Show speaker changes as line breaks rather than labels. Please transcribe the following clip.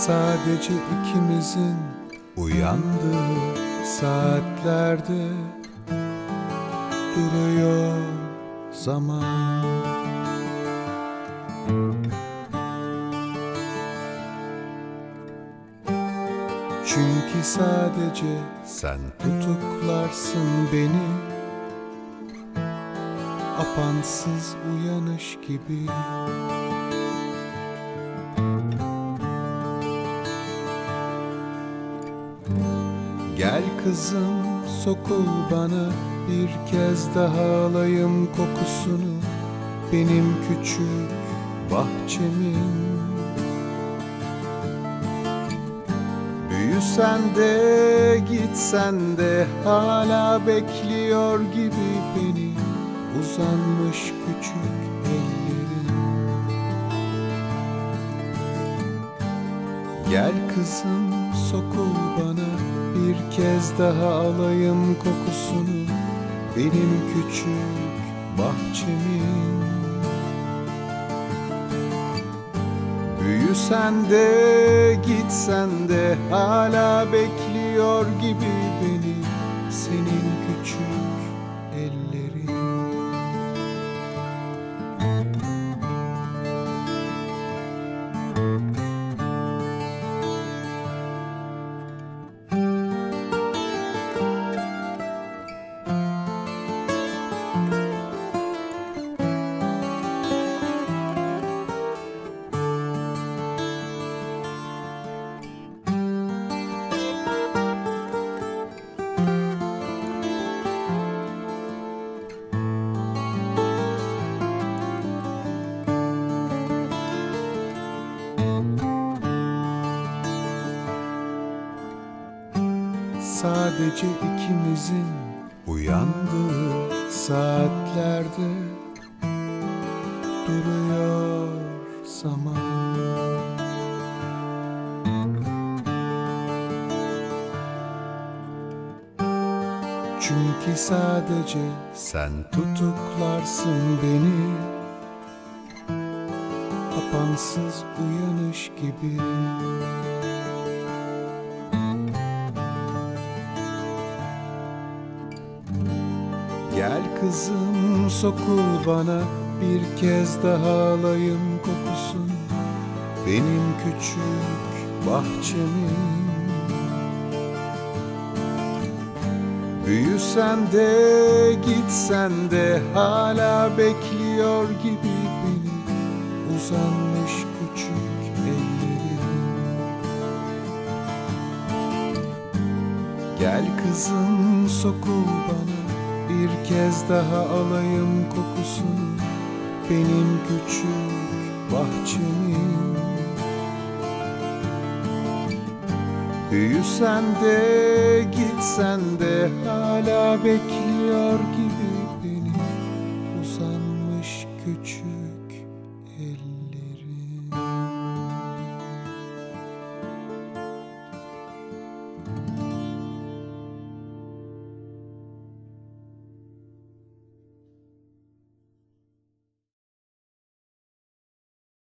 Sadece ikimizin uyandığı saatlerde duruyor zaman. Çünkü sadece sen tutuklarsın beni, apansız uyanış gibi. Gel kızım, sokul bana, bir kez daha alayım kokusunu benim küçük bahçemin. Büyüsen de gitsen de hala bekliyor gibi beni uzanmış küçük ellerin. Gel kızım, sokul bana, bir kez daha alayım kokusunu benim küçük bahçemin. Büyüsen de gitsen de hala bekliyor gibi beni senin küçük ellerin. Sadece ikimizin uyandığı saatlerde duruyor zaman. Çünkü sadece sen tutuklarsın beni, apansız uyanış gibi. Gel kızım, sokul bana, bir kez daha alayım kokusunu benim küçük bahçemin. Büyüsen de gitsen de hala bekliyor gibi beni uzanmış küçük ellerin. Gel kızım, sokul bana, bir kez daha alayım kokusunu benim küçük bahçemin. Büyüsen de gitsen de hala bekliyor gibi